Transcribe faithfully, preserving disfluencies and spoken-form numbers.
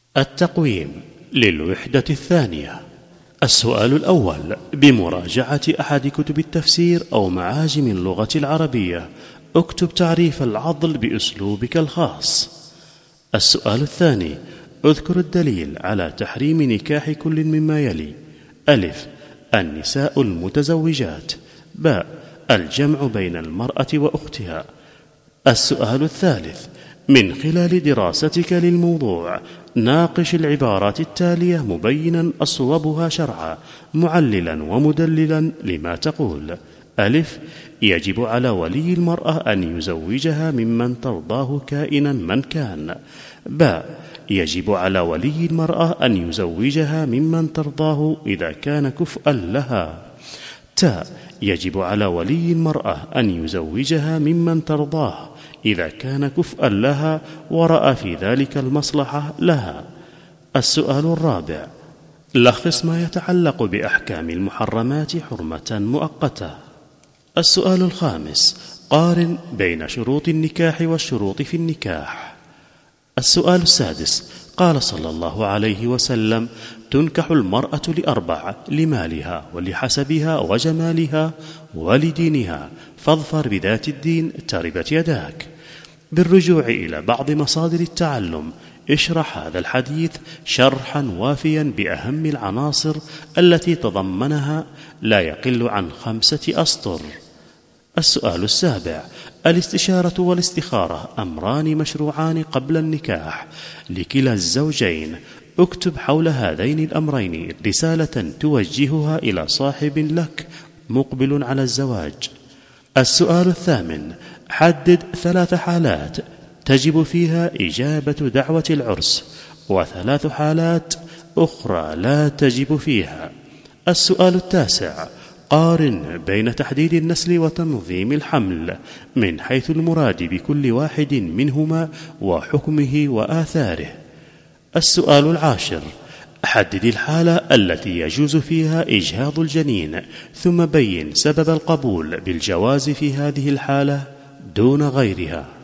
التقويم للوحدة الثانية. السؤال الأول بمراجعة أحد كتب التفسير أو معاجم اللغة العربية. اكتب تعريف العضل بأسلوبك الخاص. السؤال الثاني اذكر الدليل على تحريم نكاح كل مما يلي: ألف النساء المتزوجات، باء الجمع بين المرأة وأختها. السؤال الثالث من خلال دراستك للموضوع ناقش العبارات التالية مبينا أصوبها شرعا، معللا ومدللا لما تقول: ألف يجب على ولي المرأة أن يزوجها ممن ترضاه كائنا من كان، باء يجب على ولي المرأة أن يزوجها ممن ترضاه إذا كان كفءا لها، تاء يجب على ولي المرأة أن يزوجها ممن ترضاه إذا كان كفءا لها ورأى في ذلك المصلحة لها. السؤال الرابع لخص ما يتعلق بأحكام المحرمات حرمة مؤقتة. السؤال الخامس قارن بين شروط النكاح والشروط في النكاح. السؤال السادس قال صلى الله عليه وسلم: تنكح المرأة لأربع: لمالها ولحسبها وجمالها ولدينها، فاظفر بذات الدين تربت يداك. بالرجوع إلى بعض مصادر التعلم اشرح هذا الحديث شرحا وافيا بأهم العناصر التي تضمنها لا يقل عن خمسة أسطر. السؤال السابع الاستشارة والاستخارة أمران مشروعان قبل النكاح لكلا الزوجين. اكتب حول هذين الأمرين رسالة توجهها إلى صاحب لك مقبل على الزواج. السؤال الثامن حدد ثلاث حالات تجب فيها إجابة دعوة العرس، وثلاث حالات أخرى لا تجب فيها. السؤال التاسع قارن بين تحديد النسل وتنظيم الحمل من حيث المراد بكل واحد منهما وحكمه وآثاره. السؤال العاشر حدد الحالة التي يجوز فيها إجهاض الجنين، ثم بين سبب القبول بالجواز في هذه الحالة دون غيرها.